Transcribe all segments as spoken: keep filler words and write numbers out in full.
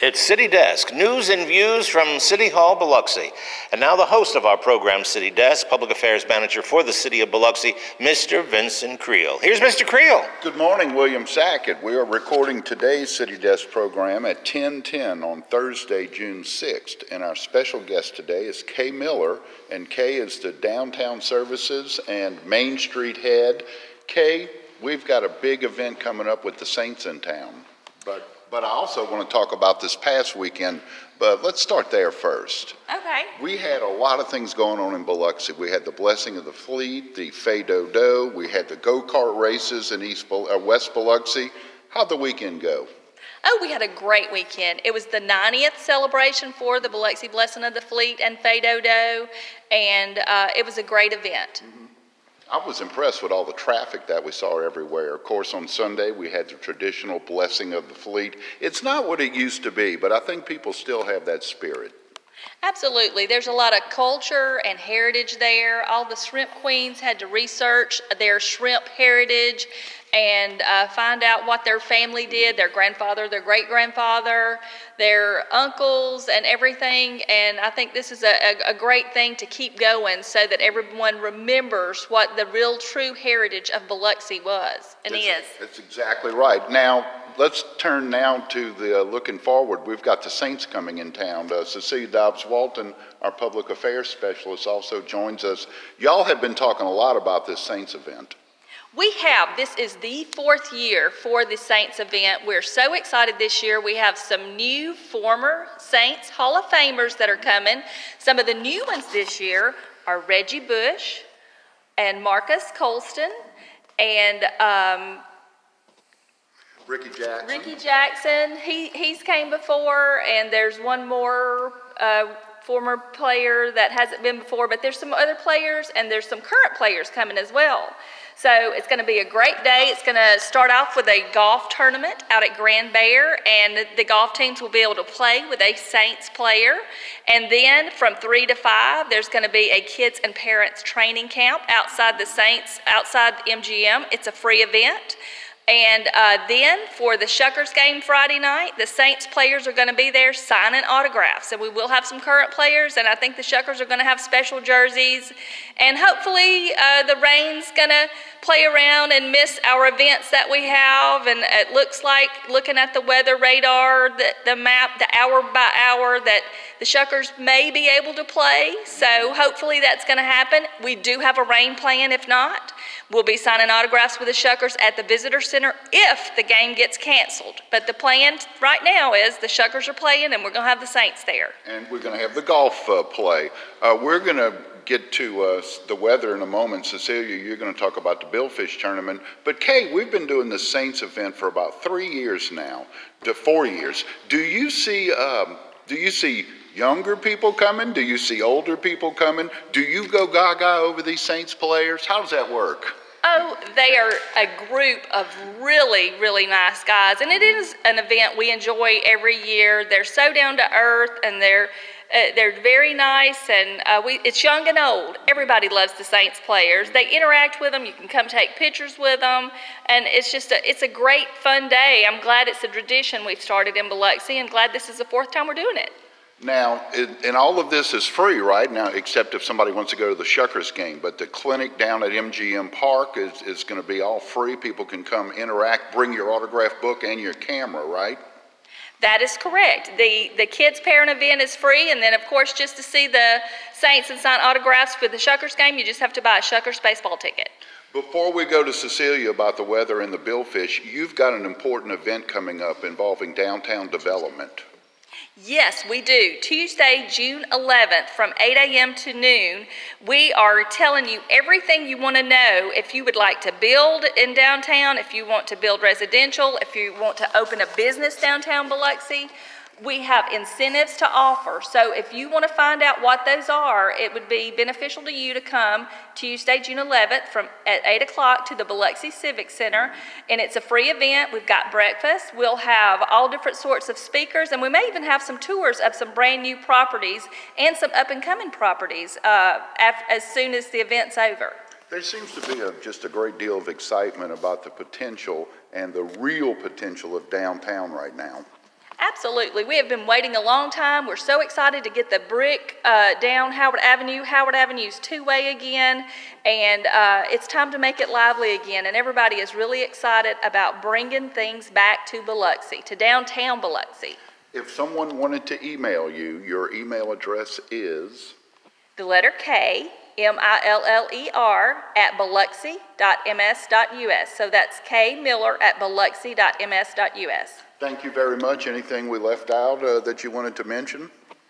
It's City Desk, news and views from City Hall, Biloxi. And now the host of our program, City Desk, Public Affairs Manager for the City of Biloxi, Mister Vincent Creel. Here's Mister Creel. Good morning, William Sackett. We are recording today's City Desk program at ten ten on Thursday, June sixth. And our special guest today is Kay Miller, and Kay is the Downtown Services and Main Street head. Kay, we've got a big event coming up with the Saints in town. But But I also want to talk about this past weekend, but let's start there first. Okay. We had a lot of things going on in Biloxi. We had the Blessing of the Fleet, the Fay-Do-Do, we had the go-kart races in East uh, West Biloxi. How'd the weekend go? Oh, we had a great weekend. It was the ninetieth celebration for the Biloxi Blessing of the Fleet and Fay-Do-Do, and uh, it was a great event. Mm-hmm. I was impressed with all the traffic that we saw everywhere. Of course, on Sunday, we had the traditional Blessing of the Fleet. It's not what it used to be, but I think people still have that spirit. Absolutely. There's a lot of culture and heritage there. All the shrimp queens had to research their shrimp heritage and uh, find out what their family did, their grandfather, their great-grandfather, their uncles, and everything. And I think this is a, a, a great thing to keep going so that everyone remembers what the real true heritage of Biloxi was and that's, is. That's exactly right. Now, let's turn now to the uh, looking forward. We've got the Saints coming in town. Uh, Cecilia Dobbs-Walton, our public affairs specialist, also joins us. Y'all have been talking a lot about this Saints event. We have. This is the fourth year for the Saints event. We're so excited this year. We have some new former Saints Hall of Famers that are coming. Some of the new ones this year are Reggie Bush and Marcus Colston and um, Ricky Jackson. Ricky Jackson. He, he's came before, and there's one more uh, former player that hasn't been before, but there's some other players, and there's some current players coming as well. So it's going to be a great day. It's going to start off with a golf tournament out at Grand Bear, and the golf teams will be able to play with a Saints player. And then from three to five, there's going to be a kids and parents training camp outside the Saints, outside M G M. It's a free event. And uh, then for the Shuckers game Friday night, the Saints players are going to be there signing autographs. And we will have some current players, and I think the Shuckers are going to have special jerseys. And hopefully uh, the rain's going to play around and miss our events that we have. And it looks like, looking at the weather radar, the, the map, the hour by hour, that the Shuckers may be able to play. So hopefully that's going to happen. We do have a rain plan if not. We'll be signing autographs with the Shuckers at the Visitor Center if the game gets canceled. But the plan right now is the Shuckers are playing, and we're going to have the Saints there. And we're going to have the golf uh, play. Uh, we're going to get to uh, the weather in a moment. Cecilia, you're going to talk about the Billfish tournament. But Kay, we've been doing the Saints event for about three years now, to four years. Do you see? Um, do you see younger people coming? Do you see older people coming? Do you go gaga over these Saints players? How does that work? Oh, they are a group of really, really nice guys, and it is an event we enjoy every year. They're so down to earth, and they're uh, they're very nice, and uh, we it's young and old. Everybody loves the Saints players. They interact with them. You can come take pictures with them, and it's just a it's a great fun day. I'm glad it's a tradition we've started in Biloxi, and glad this is the fourth time we're doing it. Now, and all of this is free, right? Now, except if somebody wants to go to the Shuckers game. But the clinic down at M G M Park is, is going to be all free. People can come interact, bring your autograph book and your camera, right? That is correct. The the kids parent event is free, and then of course just to see the Saints and sign autographs for the Shuckers game, you just have to buy a Shuckers baseball ticket. Before we go to Cecilia about the weather and the Billfish, you've got an important event coming up involving downtown development. Yes, we do. Tuesday, June eleventh from eight a m to noon, we are telling you everything you want to know if you would like to build in downtown, if you want to build residential, if you want to open a business downtown Biloxi. We have incentives to offer. So if you want to find out what those are, it would be beneficial to you to come Tuesday, June eleventh from at eight o'clock to the Biloxi Civic Center. And it's a free event. We've got breakfast. We'll have all different sorts of speakers, and we may even have some tours of some brand new properties and some up and coming properties uh, as soon as the event's over. There seems to be a, just a great deal of excitement about the potential and the real potential of downtown right now. Absolutely. We have been waiting a long time. We're so excited to get the brick uh, down Howard Avenue. Howard Avenue's two-way again, and uh, it's time to make it lively again. And everybody is really excited about bringing things back to Biloxi, to downtown Biloxi. If someone wanted to email you, your email address is? The letter K, M I L L E R, at biloxi dot m s dot u s. So that's K Miller at biloxi dot m s dot u s. Thank you very much. Anything we left out uh, that you wanted to mention?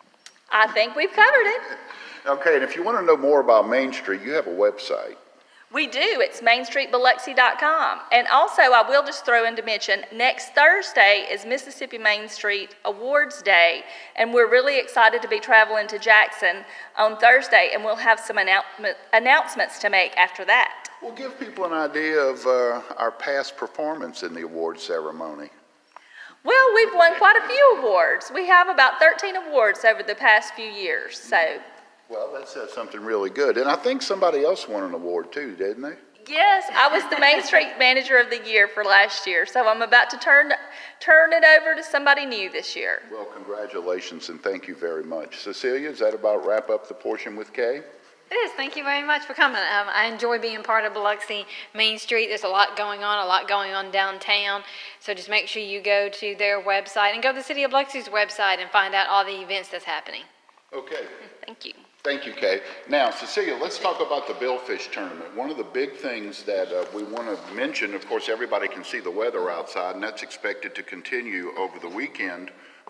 I think we've covered it. Okay, and if you want to know more about Main Street, you have a website. We do. It's main street biloxi dot com. And also, I will just throw in to mention, next Thursday is Mississippi Main Street Awards Day, and we're really excited to be traveling to Jackson on Thursday, and we'll have some announcement, announcements to make after that. We'll give people an idea of uh, our past performance in the award ceremony. Well, we've won quite a few awards. We have about thirteen awards over the past few years, so. Well, that says something really good. And I think somebody else won an award too, didn't they? Yes, I was the Main Street Manager of the Year for last year, so I'm about to turn, turn it over to somebody new this year. Well, congratulations and thank you very much. Cecilia, does that about wrap up the portion with Kay? It is. Thank you very much for coming. Um, I enjoy being part of Biloxi Main Street. There's a lot going on, a lot going on downtown. So just make sure you go to their website and go to the City of Biloxi's website and find out all the events that's happening. Okay. Thank you. Thank you, Kay. Now, Cecilia, let's talk about the Billfish tournament. One of the big things that uh, we want to mention, of course, everybody can see the weather outside, and that's expected to continue over the weekend.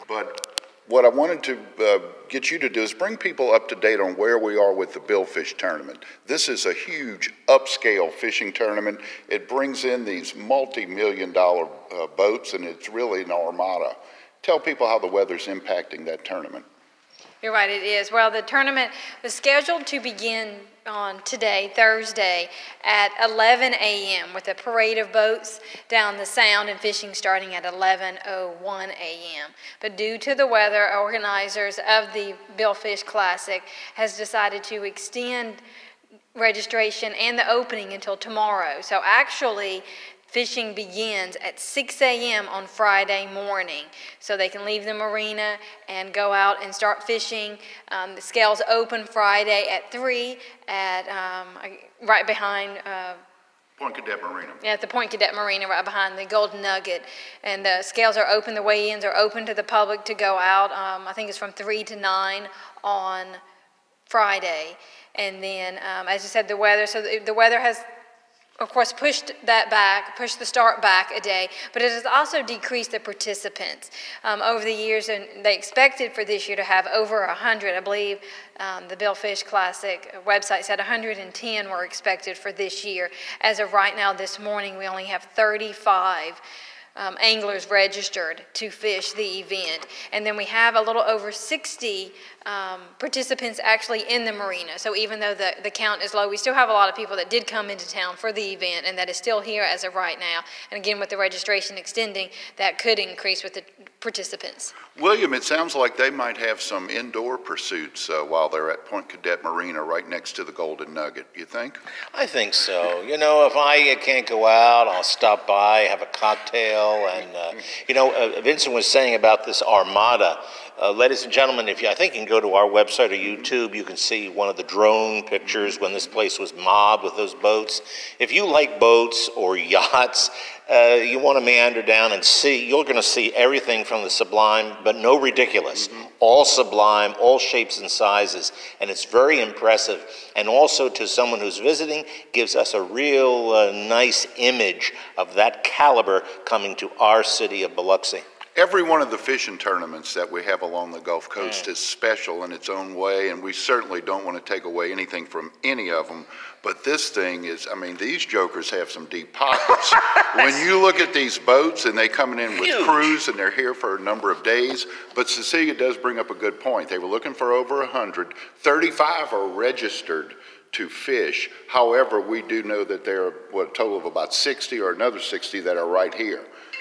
But what I wanted to uh, get you to do is bring people up to date on where we are with the Billfish tournament. This is a huge upscale fishing tournament. It brings in these multi-million dollar uh, boats, and it's really an armada. Tell people how the weather's impacting that tournament. You're right, it is. Well, the tournament was scheduled to begin on today, Thursday, at eleven a m with a parade of boats down the Sound and fishing starting at eleven oh one a m But due to the weather, organizers of the Billfish Classic has decided to extend registration and the opening until tomorrow. So actually, fishing begins at six a m on Friday morning, so they can leave the marina and go out and start fishing. Um, the scales open Friday at three at um, right behind uh, Point Cadet Marina. Yeah, at the Point Cadet Marina, right behind the Golden Nugget. And the scales are open, the weigh-ins are open to the public to go out. Um, I think it's from three to nine on Friday. And then, um, as you said, the weather, so the, the weather has, of course, pushed that back, pushed the start back a day, but it has also decreased the participants. Um, over the years, and they expected for this year to have over one hundred. I believe um, the Billfish Classic website said one hundred ten were expected for this year. As of right now, this morning, we only have thirty-five um, anglers registered to fish the event. And then we have a little over sixty Um, participants actually in the marina. So even though the, the count is low, we still have a lot of people that did come into town for the event and that is still here as of right now. And again, with the registration extending, that could increase with the participants. William, it sounds like they might have some indoor pursuits uh, while they're at Point Cadet Marina right next to the Golden Nugget, you think? I think so. You know, if I can't go out, I'll stop by, have a cocktail, and, uh, you know, uh, Vincent was saying about this armada. Uh, ladies and gentlemen, if you, I think you can go to our website or YouTube, you can see one of the drone pictures when this place was mobbed with those boats. If you like boats or yachts, uh, you want to meander down and see, you're going to see everything from the sublime, but no ridiculous. Mm-hmm. All sublime, all shapes and sizes, and it's very impressive. And also to someone who's visiting, gives us a real uh, nice image of that caliber coming to our city of Biloxi. Every one of the fishing tournaments that we have along the Gulf Coast mm. is special in its own way, and we certainly don't want to take away anything from any of them. But this thing is, I mean, these jokers have some deep pockets. When you look at these boats, and they coming in with Huge. crews, and they're here for a number of days. But Cecilia does bring up a good point. They were looking for over one hundred. thirty-five are registered to fish. However, we do know that there are what, a total of about sixty or another sixty that are right here.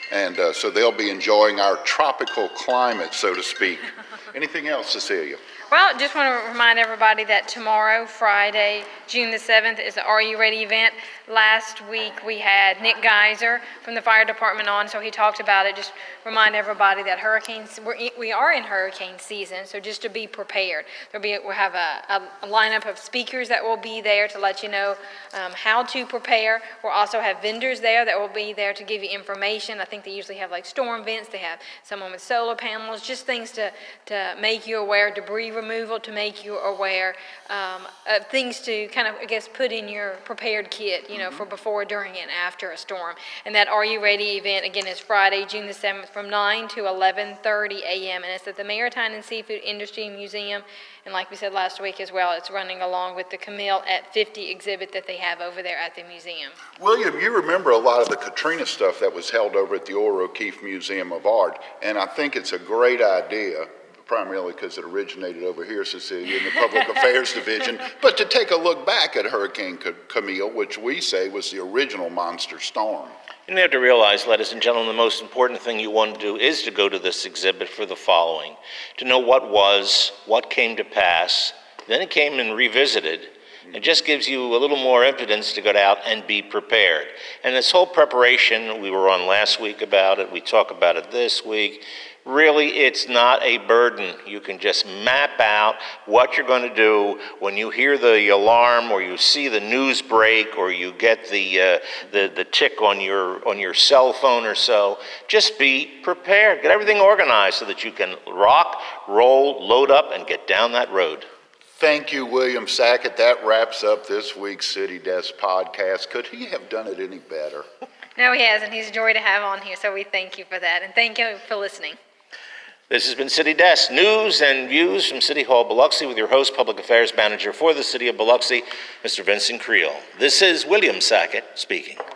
And uh, so they'll be enjoying our tropical climate, so to speak. Anything else, Cecilia? Well, just want to remind everybody that tomorrow, Friday, June the seventh, is the Are You Ready event. Last week we had Nick Geiser from the fire department on, so he talked about it. Just remind everybody that hurricanes, we're, we are in hurricane season, so just to be prepared. There'll be, we'll have a, a, a lineup of speakers that will be there to let you know um, how to prepare. We'll also have vendors there that will be there to give you information. I think they usually have like storm vents. They have someone with solar panels, just things to, to make you aware, debris removal to make you aware um, of things to kind of, I guess, put in your prepared kit, you know, mm-hmm. for before, during, and after a storm. And that Are You Ready event, again, is Friday, June the seventh from nine to eleven thirty a m And it's at the Maritime and Seafood Industry Museum. And like we said last week as well, it's running along with the Camille at fifty exhibit that they have over there at the museum. William, you remember a lot of the Katrina stuff that was held over at the Orr O'Keefe Museum of Art, and I think it's a great idea, primarily because it originated over here, Cecilia, in the Public Affairs Division, but to take a look back at Hurricane Camille, which we say was the original monster storm. You have to realize, ladies and gentlemen, the most important thing you want to do is to go to this exhibit for the following: to know what was, what came to pass, then it came and revisited. It just gives you a little more impotence to go out and be prepared. And this whole preparation, we were on last week about it, we talk about it this week. Really, it's not a burden. You can just map out what you're going to do when you hear the alarm, or you see the news break, or you get the uh, the the tick on your on your cell phone or so. Just be prepared. Get everything organized so that you can rock, roll, load up, and get down that road. Thank you, William Sackett. That wraps up this week's City Desk podcast. Could he have done it any better? No, he hasn't. He's a joy to have on here, so we thank you for that, and thank you for listening. This has been City Desk, news and views from City Hall, Biloxi, with your host, Public Affairs Manager for the City of Biloxi, Mister Vincent Creel. This is William Sackett speaking.